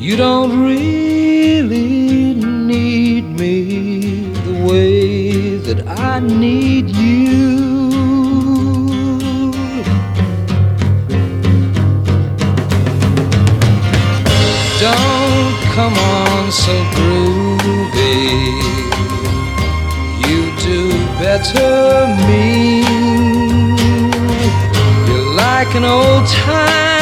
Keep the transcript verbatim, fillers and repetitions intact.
You don't really need me the way that I need you. Don't come on so groovy. You do better me. You're like an old time